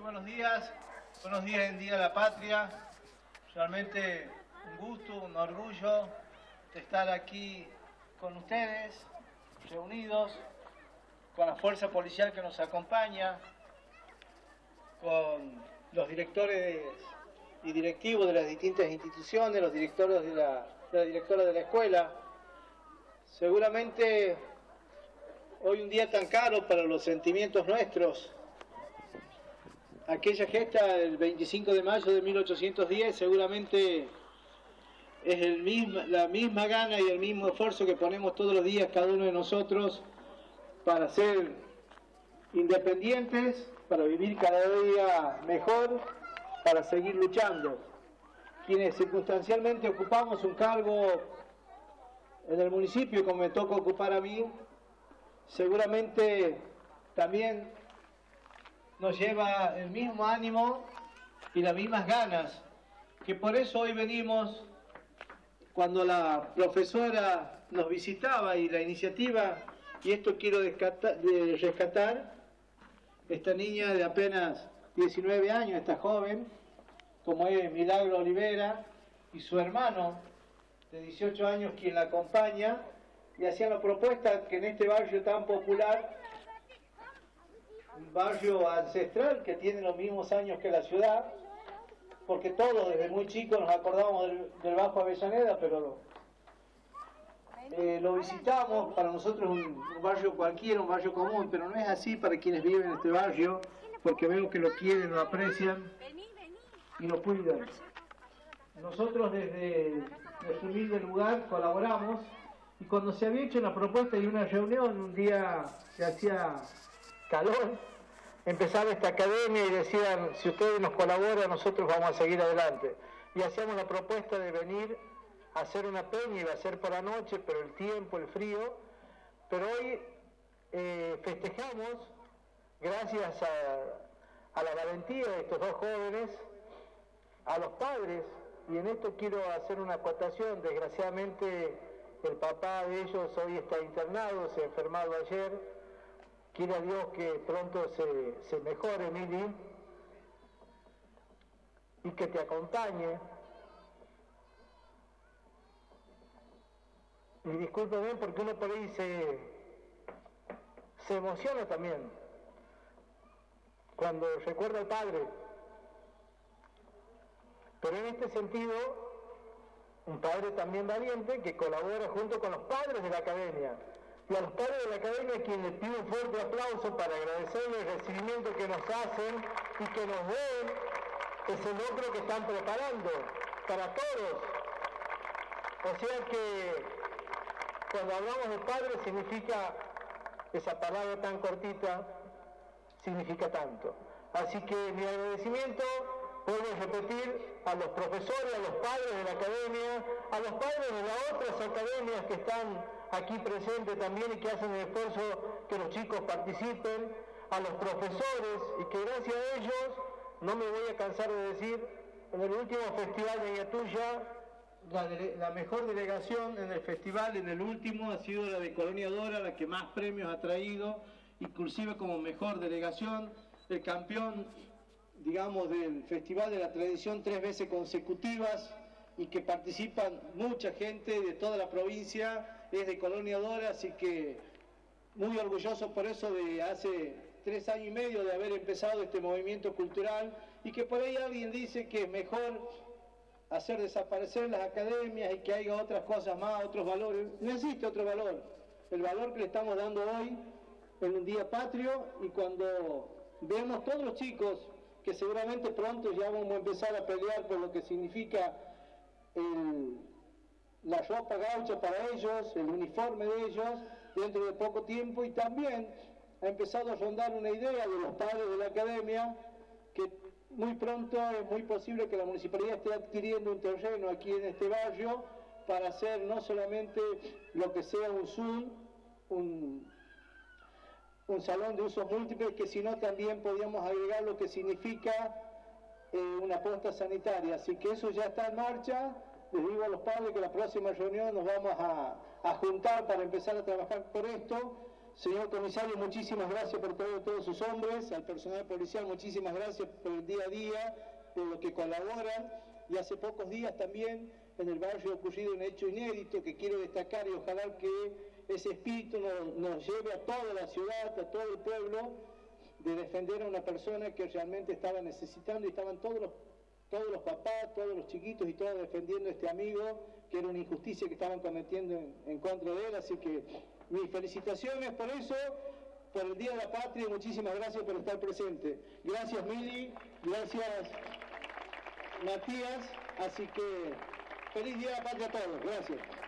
buenos días en Día de la Patria. Realmente un gusto, un orgullo de estar aquí con ustedes, reunidos, con la fuerza policial que nos acompaña, con los directores y directivos de las distintas instituciones, los directores de la directora de la escuela. Seguramente hoy un día tan caro para los sentimientos nuestros. Aquella gesta del 25 de mayo de 1810 seguramente es la misma gana y el mismo esfuerzo que ponemos todos los días cada uno de nosotros para ser independientes, para vivir cada día mejor, para seguir luchando. Quienes circunstancialmente ocupamos un cargo en el municipio, como me toca ocupar a mí, seguramente también nos lleva el mismo ánimo y las mismas ganas, que por eso hoy venimos, cuando la profesora nos visitaba y la iniciativa, y esto quiero rescatar, esta niña de apenas 19 años, esta joven, como es Milagro Olivera, y su hermano de 18 años quien la acompaña, y hacía la propuesta que en este barrio tan popular, un barrio ancestral que tiene los mismos años que la ciudad, porque todos desde muy chicos nos acordamos del Bajo Avellaneda, pero lo visitamos, para nosotros un barrio cualquiera, un barrio común, pero no es así para quienes viven en este barrio, porque veo que lo quieren, lo aprecian y lo cuidan. Nosotros desde nuestro humilde lugar colaboramos, y cuando se había hecho una propuesta y una reunión, un día se hacía calor, empezaba esta academia y decían, si ustedes nos colaboran, nosotros vamos a seguir adelante. Y hacíamos la propuesta de venir a hacer una peña, iba a ser por la noche, pero el tiempo, el frío, pero hoy festejamos, gracias a la valentía de estos dos jóvenes, a los padres, y en esto quiero hacer una acotación. Desgraciadamente el papá de ellos hoy está internado, se ha enfermado ayer. Quiera Dios que pronto se mejore, Mili, y que te acompañe. Y discúlpeme porque uno por ahí se emociona también cuando recuerda al padre. Pero en este sentido, un padre también valiente que colabora junto con los padres de la academia. Y a los padres de la academia, a quienes les pido un fuerte aplauso para agradecerles el recibimiento que nos hacen y que nos den ese logro que están preparando para todos. O sea que cuando hablamos de padres significa, esa palabra tan cortita, significa tanto. Así que mi agradecimiento, vuelvo a repetir, a los profesores, a los padres de la academia, a los padres de las otras academias que están aquí presentes también y que hacen el esfuerzo que los chicos participen, a los profesores, y que gracias a ellos, no me voy a cansar de decir, en el último festival de Ñatuya, la mejor delegación en el festival, en el último, ha sido la de Colonia Dora, la que más premios ha traído, inclusive como mejor delegación, el campeón, digamos, del Festival de la Tradición 3 veces consecutivas, y que participan mucha gente de toda la provincia, es de Colonia Dora, así que muy orgulloso por eso de hace 3 años y medio de haber empezado este movimiento cultural, y que por ahí alguien dice que es mejor hacer desaparecer las academias y que haya otras cosas más, otros valores. No existe otro valor, el valor que le estamos dando hoy en un día patrio, y cuando vemos todos los chicos que seguramente pronto ya vamos a empezar a pelear por lo que significa la ropa gaucha para ellos, el uniforme de ellos, dentro de poco tiempo, y también ha empezado a rondar una idea de los padres de la academia, que muy pronto es muy posible que la municipalidad esté adquiriendo un terreno aquí en este barrio para hacer no solamente lo que sea un Zoom, un salón de usos múltiples, que sino también podíamos agregar lo que significa una posta sanitaria. Así que eso ya está en marcha. Les digo a los padres que la próxima reunión nos vamos a juntar para empezar a trabajar por esto. Señor comisario, muchísimas gracias por todos sus hombres, al personal policial, muchísimas gracias por el día a día, por lo que colaboran. Y hace pocos días también en el barrio ha ocurrido un hecho inédito que quiero destacar y ojalá que ese espíritu nos lleve a toda la ciudad, a todo el pueblo, de defender a una persona que realmente estaba necesitando, y estaban todos los papás, todos los chiquitos y todos defendiendo a este amigo, que era una injusticia que estaban cometiendo en contra de él. Así que mis felicitaciones por eso, por el Día de la Patria, y muchísimas gracias por estar presente. Gracias Mili, gracias Matías, así que feliz Día de la Patria a todos, gracias.